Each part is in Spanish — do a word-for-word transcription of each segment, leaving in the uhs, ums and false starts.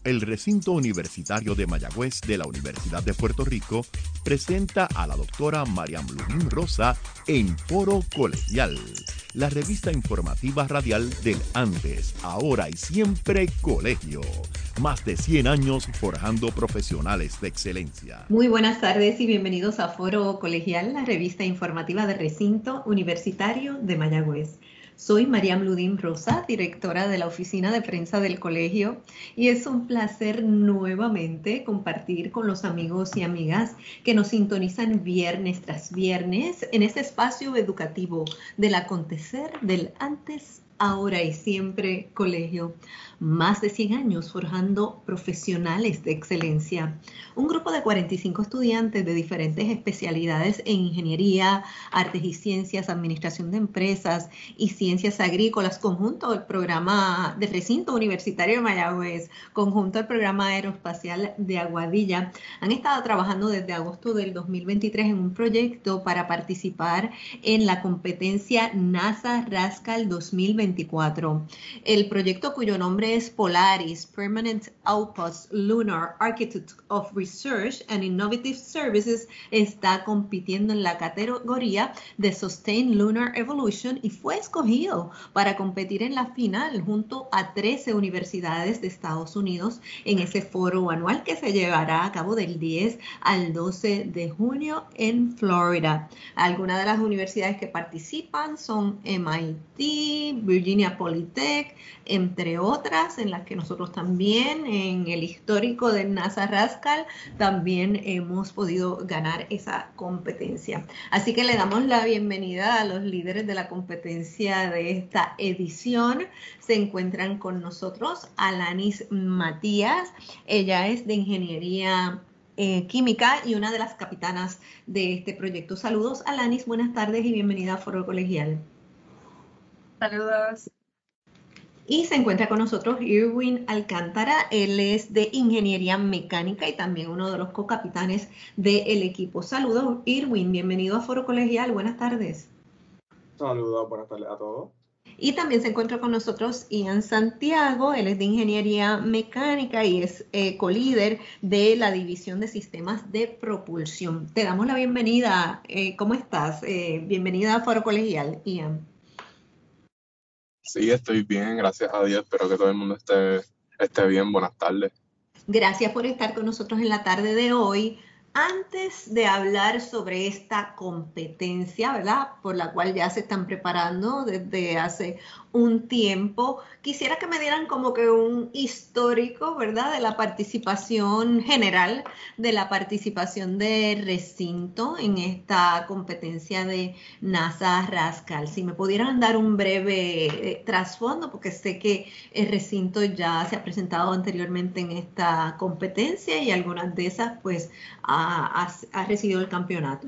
El recinto universitario de Mayagüez de la Universidad de Puerto Rico presenta a la doctora Mariam Ludín Rosa en Foro Colegial, la revista informativa radial del antes, ahora y siempre colegio. Más de cien años forjando profesionales de excelencia. Muy buenas tardes y bienvenidos a Foro Colegial, la revista informativa del recinto universitario de Mayagüez. Soy Mariam Ludín Rosa, directora de la oficina de prensa del colegio, y es un placer nuevamente compartir con los amigos y amigas que nos sintonizan viernes tras viernes en este espacio educativo del acontecer del antes, ahora y siempre colegio. Más de cien años forjando profesionales de excelencia. Un grupo de cuarenta y cinco estudiantes de diferentes especialidades en ingeniería, artes y ciencias, administración de empresas y ciencias agrícolas, conjunto al programa del recinto universitario de Mayagüez, conjunto al programa aeroespacial de Aguadilla, han estado trabajando desde agosto del dos mil veintitrés en un proyecto para participar en la competencia NASA Rascal dos mil veinticuatro. El proyecto, cuyo nombre es Polaris, Permanent Outpost Lunar Architect of Research and Innovative Services, está compitiendo en la categoría de Sustain Lunar Evolution y fue escogido para competir en la final junto a trece universidades de Estados Unidos en ese foro anual que se llevará a cabo del diez al doce de junio en Florida. Algunas de las universidades que participan son M I T, Virginia Polytech, entre otras, en las que nosotros también, en el histórico del NASA Rascal, también hemos podido ganar esa competencia. Así que le damos la bienvenida a los líderes de la competencia de esta edición. Se encuentran con nosotros Alanis Matías. Ella es de Ingeniería eh, Química y una de las capitanas de este proyecto. Saludos, Alanis, buenas tardes y bienvenida a Foro Colegial. Saludos. Y se encuentra con nosotros Irwin Alcántara. Él es de Ingeniería Mecánica y también uno de los co-capitanes del equipo. Saludos, Irwin. Bienvenido a Foro Colegial. Buenas tardes. Saludos, buenas tardes a todos. Y también se encuentra con nosotros Ian Santiago. Él es de Ingeniería Mecánica y es eh, co-líder de la División de Sistemas de Propulsión. Te damos la bienvenida. Eh, ¿Cómo estás? Eh, bienvenida a Foro Colegial, Ian. Sí, estoy bien, gracias a Dios. Espero que todo el mundo esté, esté bien. Buenas tardes. Gracias por estar con nosotros en la tarde de hoy. Antes de hablar sobre esta competencia, ¿verdad?, por la cual ya se están preparando desde hace un tiempo, quisiera que me dieran como que un histórico, ¿verdad?, de la participación general, de la participación de recinto en esta competencia de NASA Rascal. Si me pudieran dar un breve eh, trasfondo, porque sé que el recinto ya se ha presentado anteriormente en esta competencia y algunas de esas, pues, ha, ha, ha recibido el campeonato.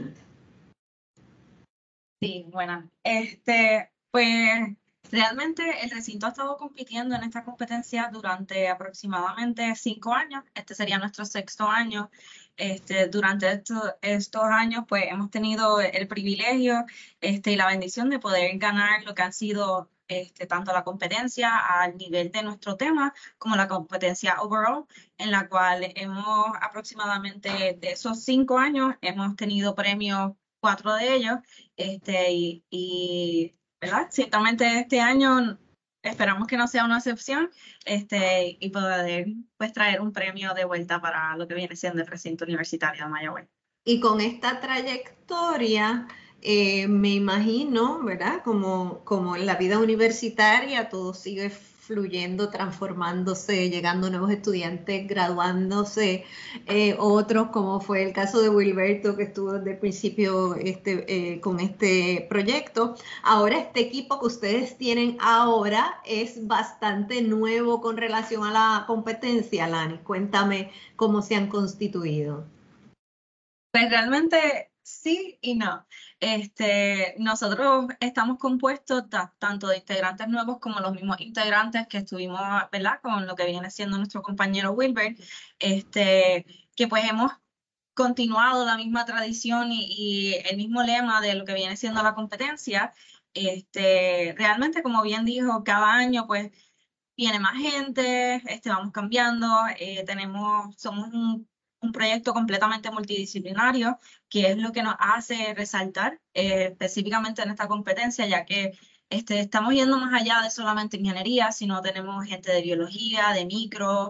Sí, bueno, este, pues realmente el recinto ha estado compitiendo en esta competencia durante aproximadamente cinco años. Este sería nuestro sexto año. Este, durante esto, estos años, pues hemos tenido el privilegio este, y la bendición de poder ganar lo que han sido este, tanto la competencia al nivel de nuestro tema como la competencia overall, en la cual hemos aproximadamente de esos cinco años hemos tenido premios, cuatro de ellos, este, y, y ¿verdad? Ciertamente este año esperamos que no sea una excepción este, y poder pues, traer un premio de vuelta para lo que viene siendo el recinto universitario de Mayagüez. Y con esta trayectoria, eh, me imagino, ¿verdad? Como, como en la vida universitaria, todo sigue fluyendo, transformándose, llegando nuevos estudiantes, graduándose, eh, otros, como fue el caso de Wilberto, que estuvo desde el principio este, eh, con este proyecto. Ahora este equipo que ustedes tienen ahora es bastante nuevo con relación a la competencia, Lani. Cuéntame cómo se han constituido. Pues realmente sí y no. Este, nosotros estamos compuestos tanto de integrantes nuevos como los mismos integrantes que estuvimos, ¿verdad?, con lo que viene siendo nuestro compañero Wilbert, este, que pues hemos continuado la misma tradición y, y el mismo lema de lo que viene siendo la competencia. Este, realmente, como bien dijo, cada año pues viene más gente, este, vamos cambiando, eh, tenemos, somos un, un proyecto completamente multidisciplinario, que es lo que nos hace resaltar eh, específicamente en esta competencia, ya que este, estamos yendo más allá de solamente ingeniería, sino tenemos gente de biología, de micro,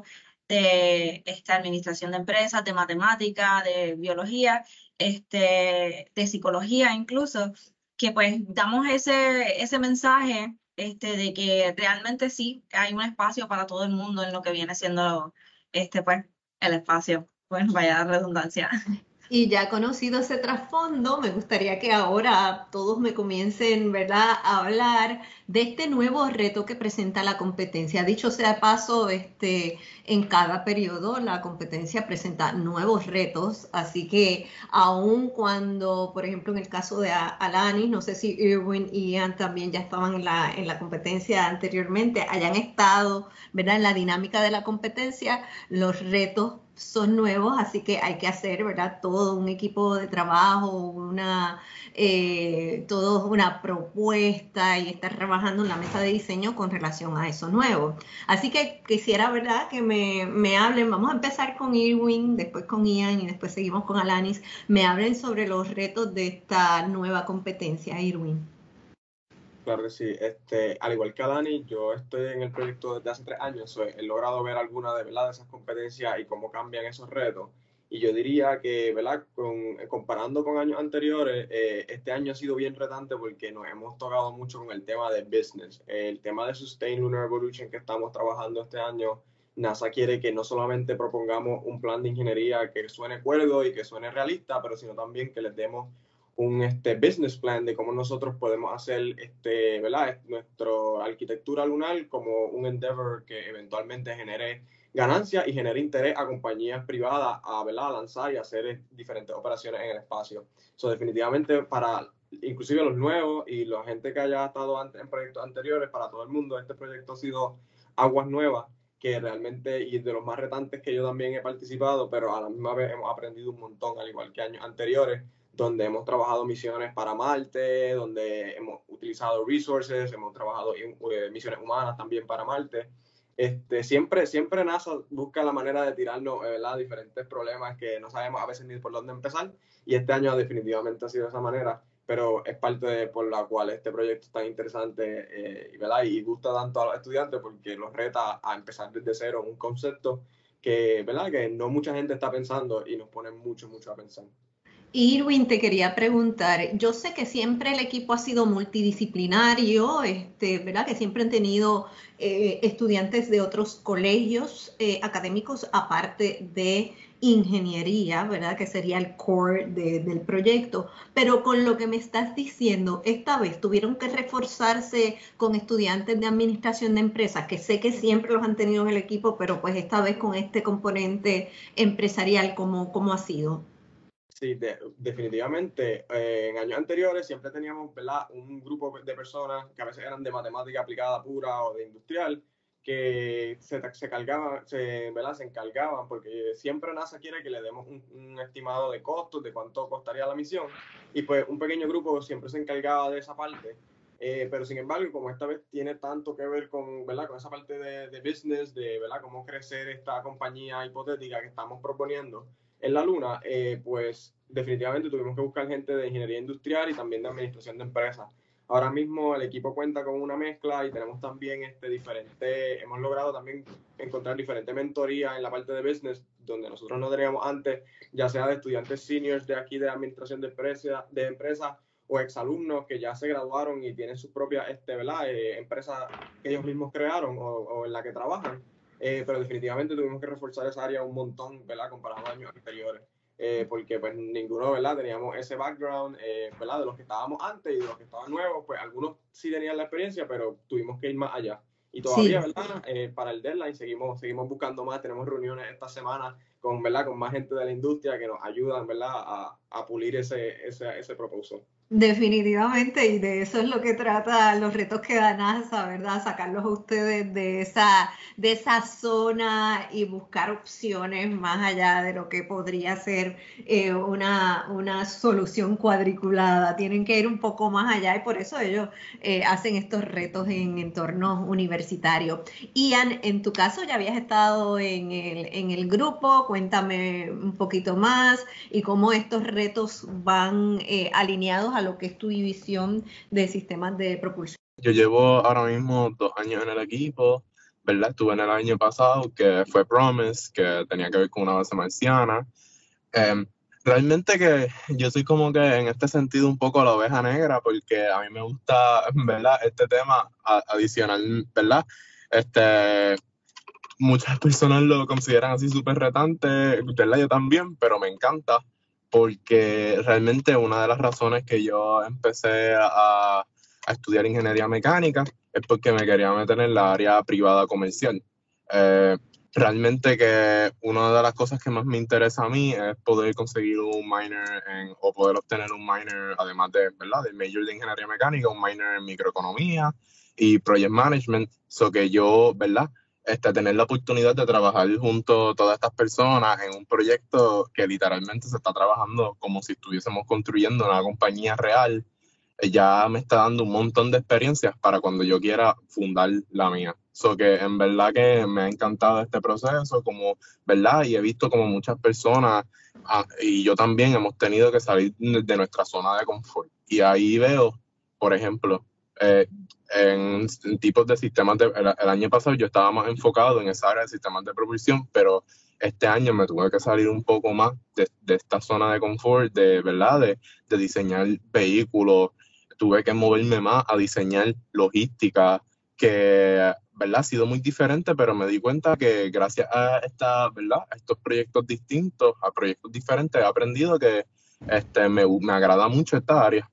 de este, administración de empresas, de matemática, de biología, este, de psicología incluso, que pues damos ese, ese mensaje este, de que realmente sí hay un espacio para todo el mundo en lo que viene siendo este, pues, el espacio. Pues vaya redundancia. Y ya conocido ese trasfondo, me gustaría que ahora todos me comiencen, ¿verdad?, a hablar de este nuevo reto que presenta la competencia. Dicho sea de paso, este, en cada periodo la competencia presenta nuevos retos, así que aun cuando, por ejemplo, en el caso de Alanis, no sé si Irwin y Ian también ya estaban en la, en la competencia anteriormente, hayan estado, ¿verdad?, en la dinámica de la competencia, los retos son nuevos, así que hay que hacer, ¿verdad?, todo un equipo de trabajo, una, eh, todo una propuesta y estar trabajando en la mesa de diseño con relación a eso nuevo. Así que quisiera, ¿verdad?, que me, me hablen, vamos a empezar con Irwin, después con Ian y después seguimos con Alanis, me hablen sobre los retos de esta nueva competencia, Irwin. Claro que sí. Este, al igual que a Dani, yo estoy en el proyecto desde hace tres años. So, he logrado ver algunas de, ¿verdad?, de esas competencias y cómo cambian esos retos. Y yo diría que, ¿verdad?, con, comparando con años anteriores, eh, este año ha sido bien retante porque nos hemos tocado mucho con el tema de business. El tema de Sustain Lunar Evolution que estamos trabajando este año, NASA quiere que no solamente propongamos un plan de ingeniería que suene cuerdo y que suene realista, pero sino también que les demos un este, business plan de cómo nosotros podemos hacer este, ¿verdad?, nuestra arquitectura lunar como un endeavor que eventualmente genere ganancias y genere interés a compañías privadas a, ¿verdad?, a lanzar y hacer diferentes operaciones en el espacio. So, definitivamente para inclusive los nuevos y la gente que haya estado antes, en proyectos anteriores, para todo el mundo, este proyecto ha sido aguas nuevas que realmente, y de los más retantes que yo también he participado, pero a la misma vez hemos aprendido un montón, al igual que años anteriores, donde hemos trabajado misiones para Marte, donde hemos utilizado resources, hemos trabajado en eh, misiones humanas también para Marte. Este, siempre, siempre NASA busca la manera de tirarnos, ¿verdad?, diferentes problemas que no sabemos a veces ni por dónde empezar, y este año definitivamente ha sido de esa manera, pero es parte de, por la cual este proyecto es tan interesante eh, ¿verdad?, y gusta tanto a los estudiantes porque los reta a empezar desde cero un concepto que, ¿verdad?, que no mucha gente está pensando y nos pone mucho, mucho a pensar. Irwin, te quería preguntar, yo sé que siempre el equipo ha sido multidisciplinario, este, ¿verdad?, que siempre han tenido eh, estudiantes de otros colegios eh, académicos aparte de ingeniería, ¿verdad?, que sería el core de, del proyecto, pero con lo que me estás diciendo, esta vez tuvieron que reforzarse con estudiantes de administración de empresas, que sé que siempre los han tenido en el equipo, pero pues esta vez con este componente empresarial, ¿cómo, cómo ha sido? Sí, de, definitivamente. Eh, en años anteriores siempre teníamos, ¿verdad?, un grupo de personas que a veces eran de matemática aplicada pura o de industrial, que se, se, cargaban, se, ¿verdad?, se encargaban, porque siempre NASA quiere que le demos un, un estimado de costos, de cuánto costaría la misión, y pues un pequeño grupo siempre se encargaba de esa parte. Eh, pero sin embargo, como esta vez tiene tanto que ver con, ¿verdad?, con esa parte de, de business, de, ¿verdad?, cómo crecer esta compañía hipotética que estamos proponiendo en la Luna, eh, pues definitivamente tuvimos que buscar gente de ingeniería industrial y también de administración de empresas. Ahora mismo el equipo cuenta con una mezcla y tenemos también este diferente, hemos logrado también encontrar diferente mentoría en la parte de business, donde nosotros no teníamos antes, ya sea de estudiantes seniors de aquí de administración de empresas, de empresas o exalumnos que ya se graduaron y tienen sus propias este, ¿verdad?, eh, empresas que ellos mismos crearon o, o en la que trabajan. Eh, pero definitivamente tuvimos que reforzar esa área un montón, ¿verdad?, comparado a años anteriores, eh, porque pues ninguno, ¿verdad?, teníamos ese background, eh, ¿verdad?, de los que estábamos antes y de los que estaban nuevos, pues algunos sí tenían la experiencia, pero tuvimos que ir más allá. Y todavía, Sí. ¿verdad?, eh, para el deadline seguimos, seguimos buscando más, tenemos reuniones esta semana con, ¿verdad?, con más gente de la industria que nos ayudan, ¿verdad?, a, a pulir ese, ese, ese proposal. Definitivamente, y de eso es lo que trata los retos que da NASA, ¿verdad? Sacarlos a ustedes de esa, de esa zona y buscar opciones más allá de lo que podría ser eh, una, una solución cuadriculada. Tienen que ir un poco más allá y por eso ellos eh, hacen estos retos en entornos universitarios. Ian, en tu caso ya habías estado en el, en el grupo, cuéntame un poquito más y cómo estos retos van eh, alineados a lo que es tu división de sistemas de propulsión. Yo llevo ahora mismo dos años en el equipo, ¿verdad? Estuve en el año pasado, que fue Promise, que tenía que ver con una base marciana. Eh, realmente que yo soy como que en este sentido un poco la oveja negra, porque a mí me gusta, ¿verdad? Este tema a, adicional, ¿verdad? Este, muchas personas lo consideran así súper retante, ¿verdad? Yo también, pero me encanta, porque realmente una de las razones que yo empecé a, a estudiar ingeniería mecánica es porque me quería meter en la área privada comercial. Eh, realmente que una de las cosas que más me interesa a mí es poder conseguir un minor en, o poder obtener un minor, además de, ¿verdad? del major de ingeniería mecánica, un minor en microeconomía y project management, so que yo, ¿verdad? Este, tener la oportunidad de trabajar junto a todas estas personas en un proyecto que literalmente se está trabajando como si estuviésemos construyendo una compañía real, eh, ya me está dando un montón de experiencias para cuando yo quiera fundar la mía. So que en verdad que me ha encantado este proceso, como, ¿verdad? Y he visto como muchas personas, ah, y yo también hemos tenido que salir de nuestra zona de confort. Y ahí veo, por ejemplo, eh, en, en tipos de sistemas de, el, el año pasado yo estaba más enfocado en esa área de sistemas de propulsión, pero este año me tuve que salir un poco más de, de esta zona de confort, de verdad, de, de diseñar vehículos. Tuve que moverme más a diseñar logística, que, ¿verdad? Ha sido muy diferente, pero me di cuenta que gracias a esta, ¿verdad? A estos proyectos distintos, a proyectos diferentes, he aprendido que este, me, me agrada mucho esta área.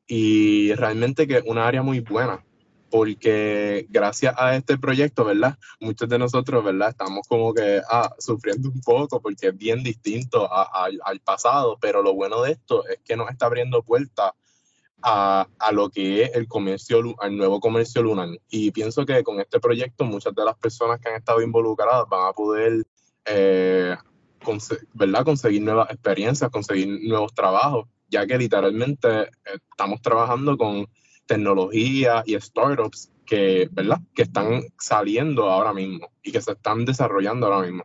Y realmente que es una área muy buena, porque gracias a este proyecto, ¿verdad? Muchos de nosotros, ¿verdad? Estamos como que ah, sufriendo un poco porque es bien distinto a, a, al pasado, pero lo bueno de esto es que nos está abriendo puertas a, a lo que es el comercio, al nuevo comercio lunar. Y pienso que con este proyecto muchas de las personas que han estado involucradas van a poder, eh, conse- ¿verdad? conseguir nuevas experiencias, conseguir nuevos trabajos, ya que literalmente eh, estamos trabajando con tecnología y startups que, ¿verdad? que están saliendo ahora mismo y que se están desarrollando ahora mismo.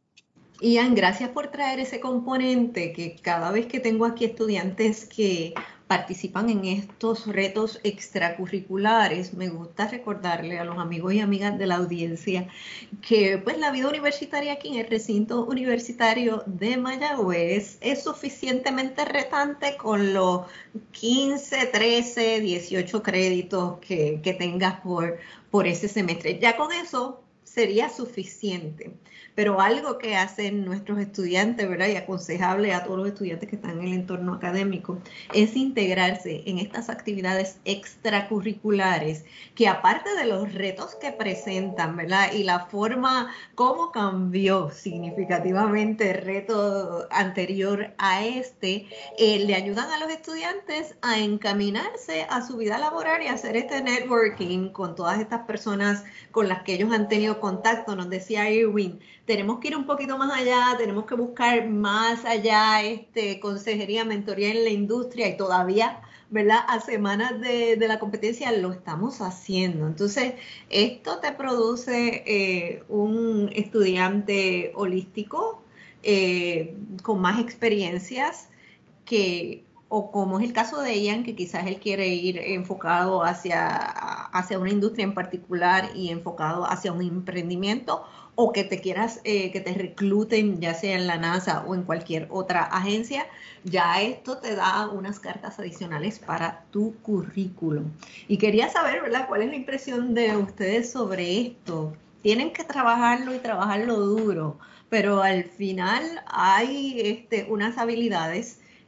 Ian, gracias por traer ese componente que cada vez que tengo aquí estudiantes que participan en estos retos extracurriculares, me gusta recordarle a los amigos y amigas de la audiencia que pues la vida universitaria aquí en el recinto universitario de Mayagüez es suficientemente retante con los quince, trece, dieciocho créditos que, que tengas por, por ese semestre. Ya con eso sería suficiente. Pero algo que hacen nuestros estudiantes, ¿verdad? Y aconsejable a todos los estudiantes que están en el entorno académico, es integrarse en estas actividades extracurriculares que aparte de los retos que presentan, ¿verdad? Y la forma como cambió significativamente el reto anterior a este, eh, le ayudan a los estudiantes a encaminarse a su vida laboral y a hacer este networking con todas estas personas con las que ellos han tenido contacto. Nos decía Irwin, tenemos que ir un poquito más allá, tenemos que buscar más allá este, consejería, mentoría en la industria y todavía, ¿verdad? A semanas de, de la competencia lo estamos haciendo. Entonces, esto te produce eh, un estudiante holístico eh, con más experiencias que, o como es el caso de Ian, que quizás él quiere ir enfocado hacia, hacia una industria en particular y enfocado hacia un emprendimiento, o que te quieras, eh, que te recluten ya sea en la NASA o en cualquier otra agencia, ya esto te da unas cartas adicionales para tu currículum. Y quería saber, ¿verdad?, cuál es la impresión de ustedes sobre esto. Tienen que trabajarlo y trabajarlo duro, pero al final hay este, unas habilidades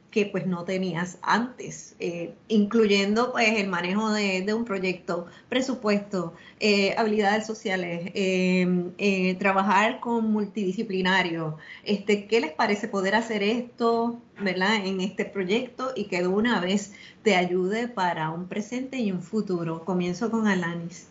que pues no tenías antes, eh, incluyendo pues el manejo de, de un proyecto, presupuesto, eh, habilidades sociales, eh, eh, trabajar con multidisciplinario. Este, ¿qué les parece poder hacer esto, ¿verdad?, en este proyecto y que de una vez te ayude para un presente y un futuro? Comienzo con Alanis.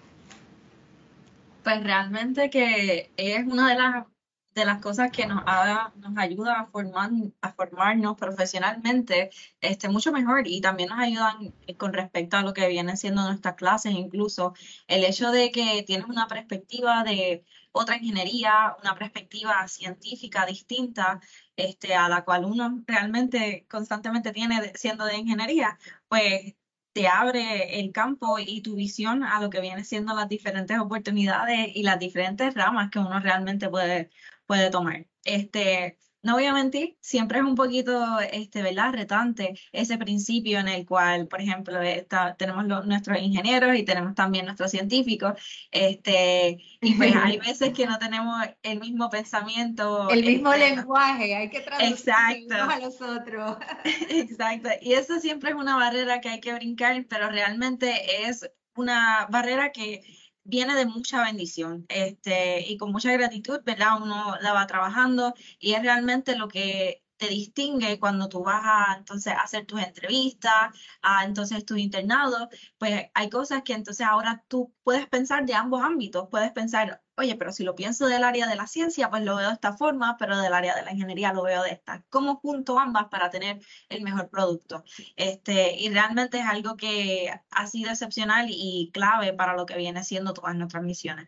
Pues realmente que es una de las, de las cosas que nos, ha- nos ayuda a formar, a formarnos profesionalmente este, mucho mejor, y también nos ayudan eh, con respecto a lo que vienen siendo nuestras clases, incluso el hecho de que tienes una perspectiva de otra ingeniería, una perspectiva científica distinta, este, a la cual uno realmente constantemente tiene de- siendo de ingeniería, pues te abre el campo y tu visión a lo que viene siendo las diferentes oportunidades y las diferentes ramas que uno realmente puede, puede tomar. Este, no voy a mentir, siempre es un poquito, este, ¿verdad?, retante ese principio en el cual, por ejemplo, está- tenemos los- nuestros ingenieros y tenemos también nuestros científicos, este, y pues hay veces que no tenemos el mismo pensamiento. El mismo este, lenguaje, hay que traducir Exacto. unos a los otros. Exacto, y eso siempre es una barrera que hay que brincar, pero realmente es una barrera que viene de mucha bendición, este, y con mucha gratitud, ¿verdad? Uno la va trabajando y es realmente lo que te distingue cuando tú vas a entonces a hacer tus entrevistas, a entonces tus internados. Pues hay cosas que entonces ahora tú puedes pensar de ambos ámbitos, puedes pensar, oye, pero si lo pienso del área de la ciencia, pues lo veo de esta forma, pero del área de la ingeniería lo veo de esta. ¿Cómo junto ambas para tener el mejor producto? Este, y realmente es algo que ha sido excepcional y clave para lo que viene siendo todas nuestras misiones.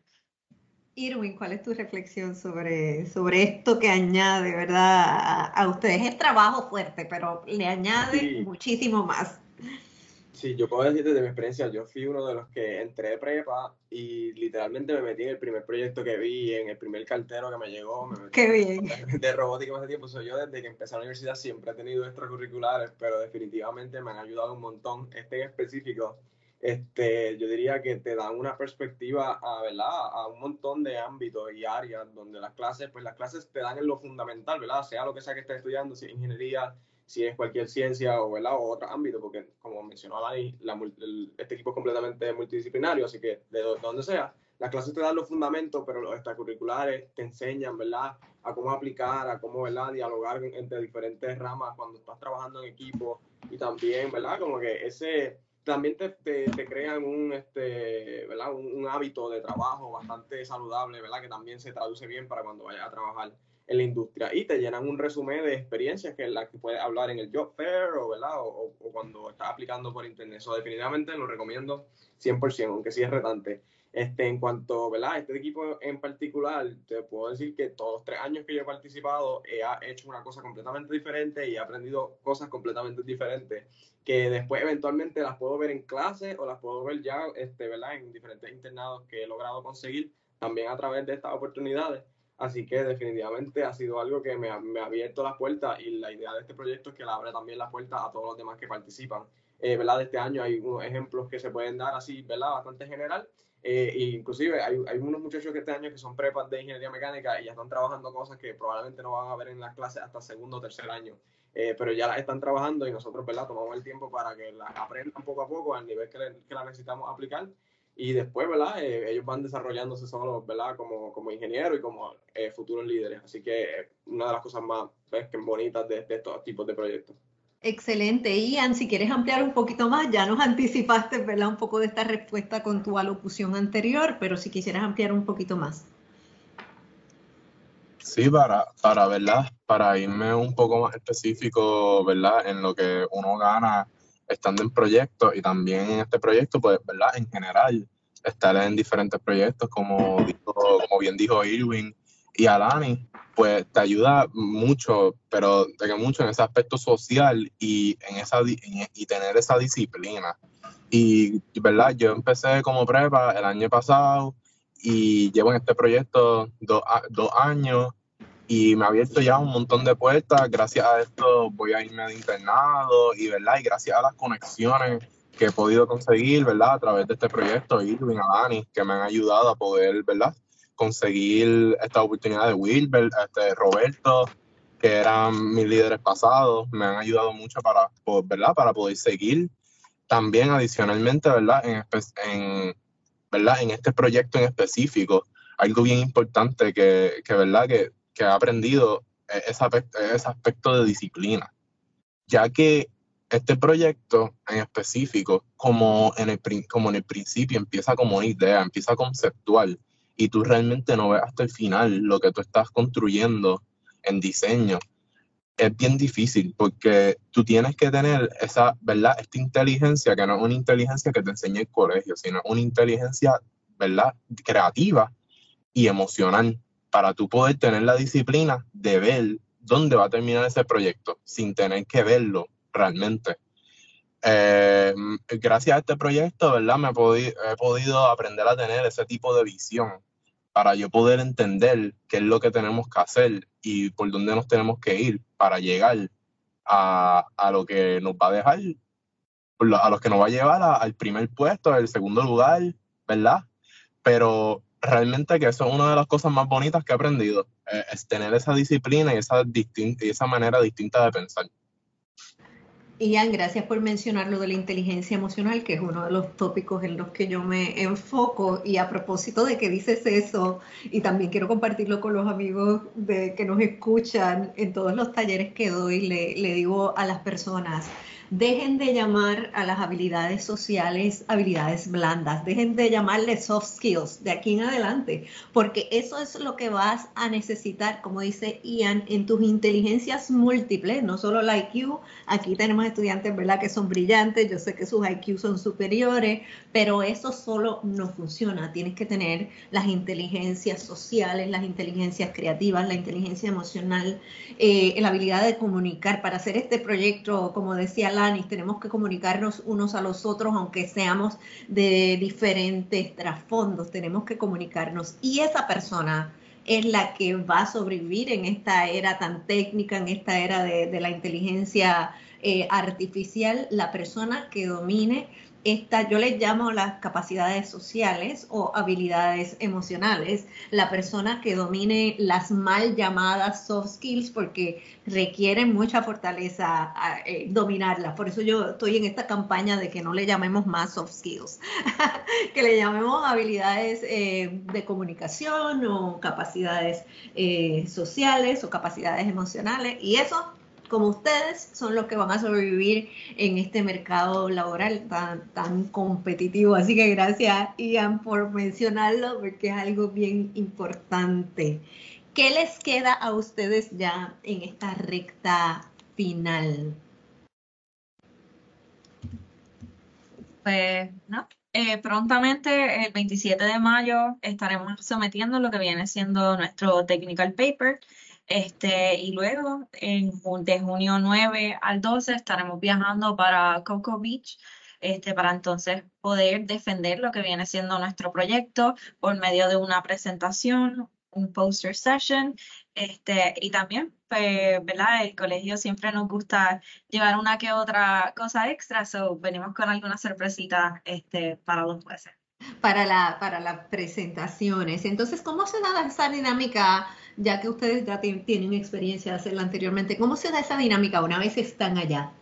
Irwin, ¿cuál es tu reflexión sobre, sobre esto que añade, ¿verdad?, a, a ustedes? Es trabajo fuerte, pero le añade Sí, muchísimo más. sí, yo puedo decir desde mi experiencia, yo fui uno de los que entré de prepa y literalmente me metí en el primer proyecto que vi, en el primer cartero que me llegó, me metí Qué en bien. el de robótica más de tiempo. Soy yo desde que empecé la universidad siempre he tenido extracurriculares, pero definitivamente me han ayudado un montón. Este en específico, este, yo diría que te dan una perspectiva a, ¿verdad?, a un montón de ámbitos y áreas donde las clases, pues las clases te dan en lo fundamental, ¿verdad? Sea lo que sea que estés estudiando, si es ingeniería, si es cualquier ciencia o, ¿verdad?, o otro ámbito, porque como mencionó Alani, la, el, este equipo es completamente multidisciplinario, así que de, de donde sea, las clases te dan los fundamentos, pero los extracurriculares te enseñan, ¿verdad?, a cómo aplicar, a cómo, ¿verdad?, dialogar entre diferentes ramas cuando estás trabajando en equipo, y también, ¿verdad?, como que ese también te, te, te crean un, este, ¿verdad?, un, un hábito de trabajo bastante saludable, ¿verdad?, que también se traduce bien para cuando vayas a trabajar en la industria, y te llenan un resumen de experiencias que es la que puedes hablar en el job fair o, ¿verdad?, o, o cuando estás aplicando por internet. Eso definitivamente lo recomiendo cien por ciento, aunque sí es retante. Este, en cuanto, ¿verdad?, este equipo en particular, te puedo decir que todos los tres años que yo he participado he hecho una cosa completamente diferente y he aprendido cosas completamente diferentes que después eventualmente las puedo ver en clase o las puedo ver ya, este, ¿verdad?, en diferentes internados que he logrado conseguir también a través de estas oportunidades. Así que definitivamente ha sido algo que me ha, me ha abierto las puertas, y la idea de este proyecto es que le abre también las puertas a todos los demás que participan. Eh, ¿verdad? De este año hay unos ejemplos que se pueden dar así, ¿verdad?, bastante general. Eh, e inclusive hay, hay unos muchachos que este año que son prepas de ingeniería mecánica y ya están trabajando cosas que probablemente no van a ver en las clases hasta segundo o tercer año. Eh, pero ya las están trabajando y nosotros, ¿verdad?, tomamos el tiempo para que las aprendan poco a poco al nivel que, le, que las necesitamos aplicar, y después, ¿verdad?, eh, ellos van desarrollándose solos, ¿verdad?, como, como ingenieros y como eh, futuros líderes. Así que eh, una de las cosas más, ¿ves?, que bonitas de, de estos tipos de proyectos. Excelente. Ian, si quieres ampliar un poquito más, ya nos anticipaste, ¿verdad?, un poco de esta respuesta con tu alocución anterior, pero si quisieras ampliar un poquito más. Sí, para, para, ¿verdad? Para irme un poco más específico, ¿verdad?, en lo que uno gana estando en proyectos, y también en este proyecto, pues, ¿verdad?, en general, estar en diferentes proyectos, como, dijo, como bien dijo Irwin y Alani, pues te ayuda mucho, pero de que mucho en ese aspecto social y, en esa, en, y tener esa disciplina. Y, ¿verdad?, yo empecé como prepa el año pasado y llevo en este proyecto dos, dos años, y me ha abierto ya un montón de puertas. Gracias a esto voy a irme de internado, y, ¿verdad?, y gracias a las conexiones que he podido conseguir, ¿verdad?, a través de este proyecto, Irwin, Alani, que me han ayudado a poder, ¿verdad?, conseguir esta oportunidad de Wilber, este, Roberto, que eran mis líderes pasados, me han ayudado mucho para, ¿verdad? Para poder seguir. También adicionalmente, ¿verdad? En, en, ¿verdad? En este proyecto en específico, algo bien importante que, que ¿verdad? Que, que he aprendido es ese aspecto, ese aspecto de disciplina, ya que este proyecto en específico, como en, el, como en el principio, empieza como una idea, empieza conceptual, y tú realmente no ves hasta el final lo que tú estás construyendo en diseño. Es bien difícil porque tú tienes que tener esa, ¿verdad? Esta inteligencia, que no es una inteligencia que te enseña el colegio, sino una inteligencia, ¿verdad? Creativa y emocional, para tú poder tener la disciplina de ver dónde va a terminar ese proyecto sin tener que verlo realmente. Eh, gracias a este proyecto, ¿verdad? Me he podido, he podido aprender a tener ese tipo de visión para yo poder entender qué es lo que tenemos que hacer y por dónde nos tenemos que ir para llegar a, a lo que nos va a dejar, a los que nos va a llevar a, al primer puesto, al segundo lugar, ¿verdad? Pero realmente que eso es una de las cosas más bonitas que he aprendido, eh, es tener esa disciplina y esa, distinta, y esa manera distinta de pensar. Ian, gracias por mencionar lo de la inteligencia emocional, que es uno de los tópicos en los que yo me enfoco. Y a propósito de que dices eso, y también quiero compartirlo con los amigos de, que nos escuchan en todos los talleres que doy, le, le digo a las personas, dejen de llamar a las habilidades sociales habilidades blandas, dejen de llamarles soft skills de aquí en adelante, porque eso es lo que vas a necesitar, como dice Ian, en tus inteligencias múltiples, no solo la I Q. Aquí tenemos estudiantes, ¿verdad?, que son brillantes, yo sé que sus I Q son superiores, pero eso solo no funciona. Tienes que tener las inteligencias sociales, las inteligencias creativas, la inteligencia emocional, eh, la habilidad de comunicar. Para hacer este proyecto, como decía Lanis, tenemos que comunicarnos unos a los otros, aunque seamos de diferentes trasfondos, tenemos que comunicarnos. Y esa persona es la que va a sobrevivir en esta era tan técnica, en esta era de, de la inteligencia eh, artificial, la persona que domine esta, yo les llamo las capacidades sociales o habilidades emocionales, la persona que domine las mal llamadas soft skills, porque requieren mucha fortaleza eh, dominarlas. Por eso yo estoy en esta campaña de que no le llamemos más soft skills, que le llamemos habilidades eh, de comunicación o capacidades eh, sociales o capacidades emocionales, y eso, como ustedes, son los que van a sobrevivir en este mercado laboral tan, tan competitivo. Así que gracias, Ian, por mencionarlo, porque es algo bien importante. ¿Qué les queda a ustedes ya en esta recta final? Pues, ¿no? Eh, prontamente, el veintisiete de mayo, estaremos sometiendo lo que viene siendo nuestro technical paper. Este, y luego, en, de junio nueve al doce, estaremos viajando para Cocoa Beach, este, para entonces poder defender lo que viene siendo nuestro proyecto por medio de una presentación, un poster session, este, y también, pues, ¿verdad? El colegio siempre nos gusta llevar una que otra cosa extra, so venimos con alguna sorpresita este, para los jueces. Para, la, para las presentaciones. Entonces, ¿cómo se da esa dinámica, ya que ustedes ya tienen experiencia de hacerla anteriormente? ¿Cómo se da esa dinámica una vez están allá?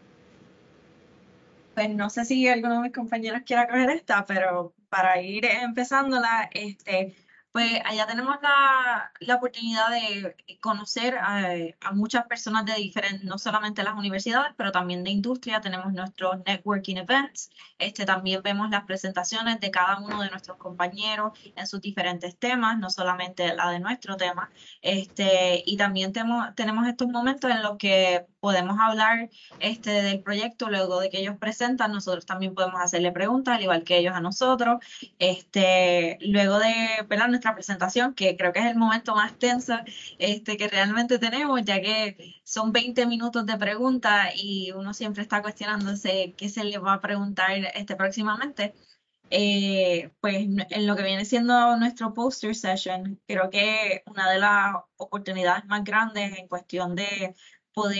Pues no sé si alguno de mis compañeros quiera coger esta, pero para ir empezándola, este, pues allá tenemos la, la oportunidad de conocer a, a muchas personas de diferentes, no solamente las universidades, pero también de industria. Tenemos nuestros networking events. Este, también vemos las presentaciones de cada uno de nuestros compañeros en sus diferentes temas, no solamente la de nuestro tema. Este, y también tenemos, tenemos estos momentos en los que podemos hablar este, del proyecto luego de que ellos presentan. Nosotros también podemos hacerle preguntas, al igual que ellos a nosotros. Este, luego de, ¿verdad?, nuestra presentación, que creo que es el momento más tenso este, que realmente tenemos, ya que son veinte minutos de preguntas y uno siempre está cuestionándose qué se le va a preguntar este, próximamente. Eh, pues en lo que viene siendo nuestro poster session, creo que una de las oportunidades más grandes en cuestión de poder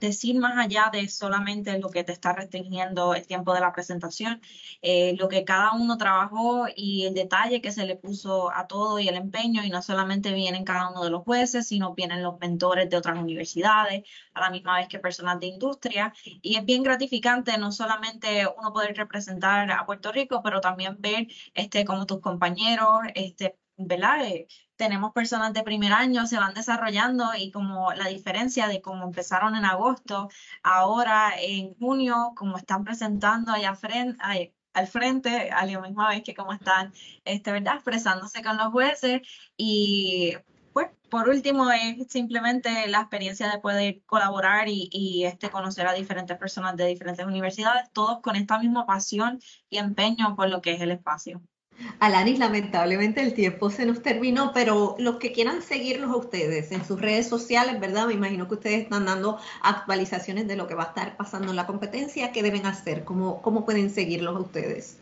decir más allá de solamente lo que te está restringiendo el tiempo de la presentación, eh, lo que cada uno trabajó y el detalle que se le puso a todo y el empeño, y no solamente vienen cada uno de los jueces, sino vienen los mentores de otras universidades, a la misma vez que personas de industria, y es bien gratificante no solamente uno poder representar a Puerto Rico, pero también ver este, como tus compañeros, este, ¿verdad? Eh, tenemos personas de primer año, se van desarrollando y como la diferencia de cómo empezaron en agosto, ahora en junio, como están presentando allá frente, ay, al frente, a la misma vez que como están, este, ¿verdad? Expresándose con los jueces. Y pues, por último, es simplemente la experiencia de poder colaborar y, y este, conocer a diferentes personas de diferentes universidades, todos con esta misma pasión y empeño por lo que es el espacio. Alanis, lamentablemente el tiempo se nos terminó, pero los que quieran seguirlos a ustedes en sus redes sociales, ¿verdad? Me imagino que ustedes están dando actualizaciones de lo que va a estar pasando en la competencia. ¿Qué deben hacer? ¿Cómo, cómo pueden seguirlos a ustedes?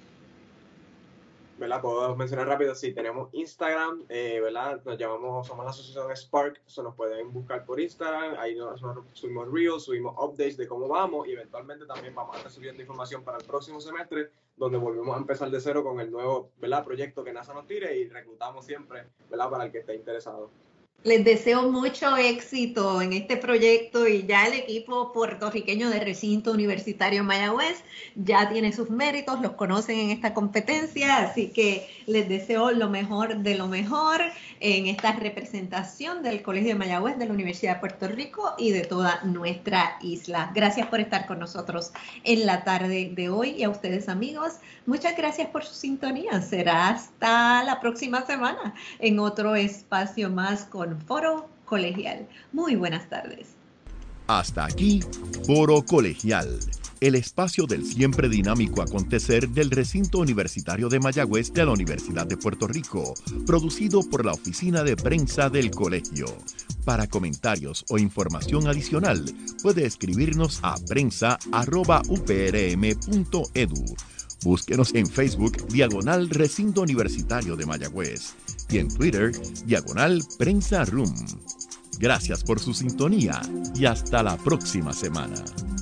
¿Verdad? Puedo mencionar rápido, sí, tenemos Instagram, eh, ¿verdad? Nos llamamos, somos la asociación Spark, eso nos pueden buscar por Instagram, ahí nos, nos subimos reels, subimos updates de cómo vamos, y eventualmente también vamos a estar subiendo información para el próximo semestre, donde volvemos a empezar de cero con el nuevo, ¿verdad? Proyecto que NASA nos tire, y reclutamos siempre, ¿verdad? Para el que esté interesado. Les deseo mucho éxito en este proyecto, y ya el equipo puertorriqueño de Recinto Universitario Mayagüez ya tiene sus méritos, los conocen en esta competencia, así que les deseo lo mejor de lo mejor en esta representación del Colegio de Mayagüez, de la Universidad de Puerto Rico y de toda nuestra isla. Gracias por estar con nosotros en la tarde de hoy, y a ustedes, amigos, muchas gracias por su sintonía. Será hasta la próxima semana en otro espacio más con Foro Colegial. Muy buenas tardes. Hasta aquí, Foro Colegial, el espacio del siempre dinámico acontecer del Recinto Universitario de Mayagüez de la Universidad de Puerto Rico, producido por la Oficina de Prensa del Colegio. Para comentarios o información adicional, puede escribirnos a prensa arroba u p r m punto e d u. Búsquenos en Facebook, diagonal Recinto Universitario de Mayagüez, y en Twitter, diagonal Prensa Room. Gracias por su sintonía y hasta la próxima semana.